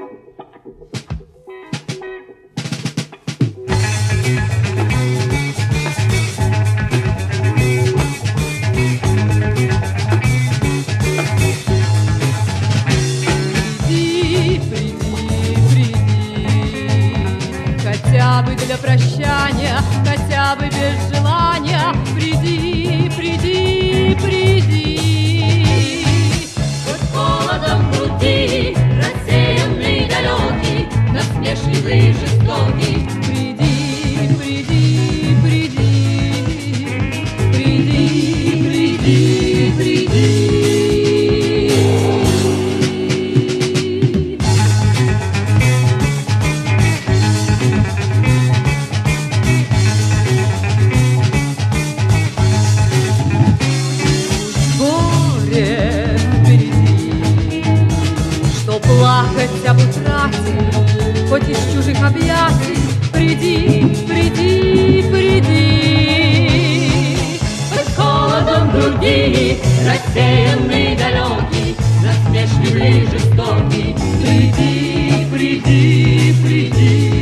Хотя бы для прощания, хотя бы без желания, приди, приди, приди. Хоть холодом в груди, рассеянный, далекий, насмешливый, жестокий, приди, приди, приди, приди, приди, приди. Плакать об утрате, хоть из чужих объятий, приди, приди, приди. хоть холодом в груди, рассеянный, далекий, насмешливый, жестокий, приди, приди, приди.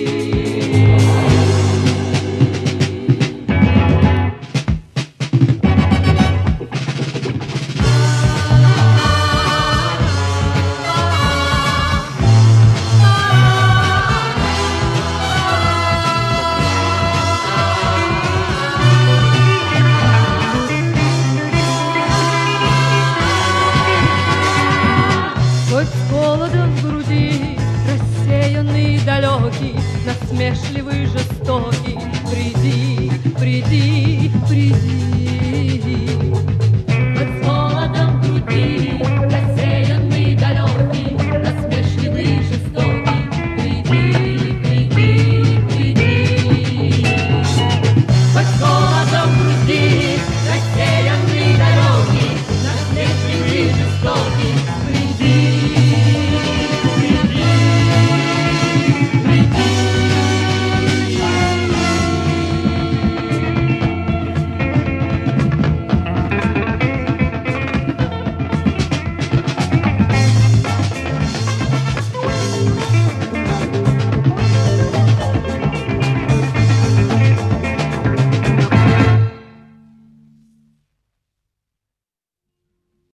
Хоть с холодом в груди, рассеянный, далекий, насмешливый, жестокий, приди, приди, приди. хоть с холодом в груди,